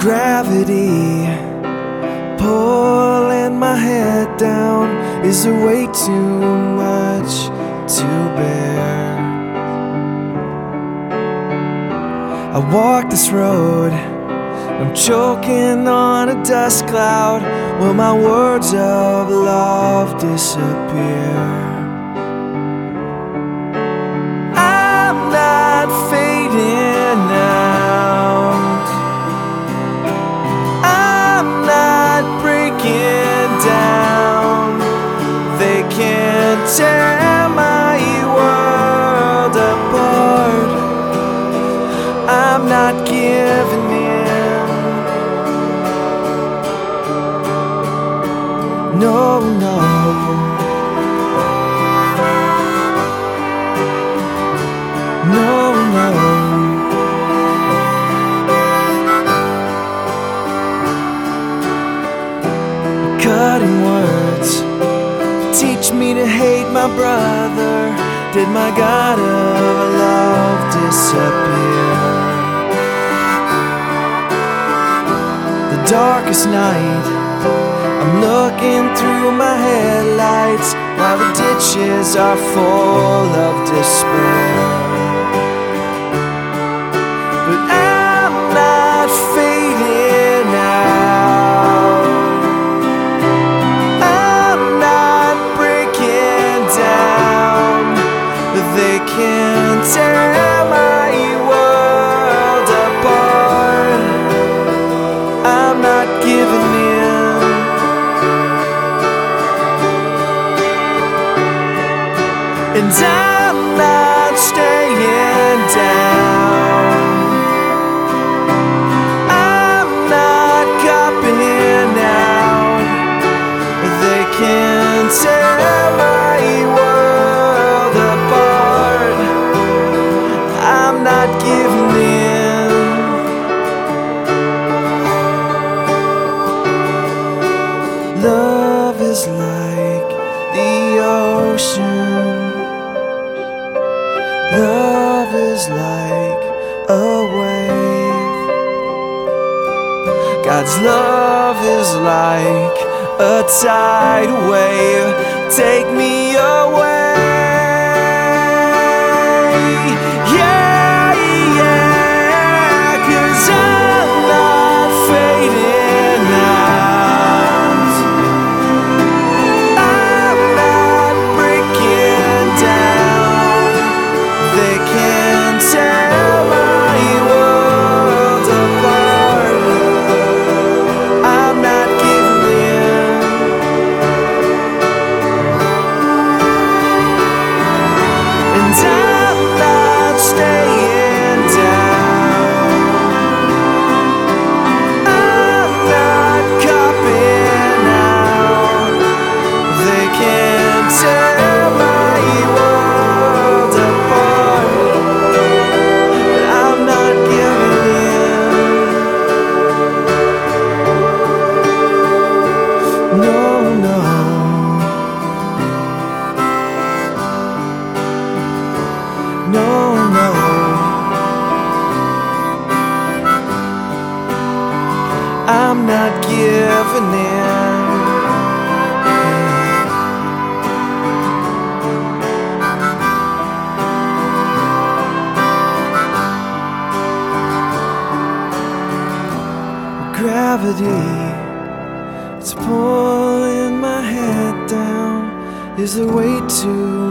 Gravity pulling my head down is a way too much to bear. I walk this road, I'm choking on a dust cloud. Will my words of love disappear? I'm not fading out, I'm not breaking down. They can't tear my world apart. I'm not giving in. No, no. No, no. Cutting words teach me to hate my brother. Did my God of love disappear? The darkest night, I'm looking through my headlights while the ditches are full of despair. But I'm not fading out, I'm not breaking down. They can't tear my world apart. I'm not giving in. And I'm not staying down, I'm not copping out. They can't tear my world apart. I'm not giving in. Love is like the ocean. Love is like a wave. God's love is like a tidal wave. Take me away. Yeah, yeah, 'cause I'm not fading out, I'm not breaking down. They can't tear my world apart. I'm not giving in. And I'm not staying down, I'm not copping out. They can't tear my world apart. I'm not giving in. No, no. No, no. I'm not giving in. Gravity, it's pulling my head down, is a way too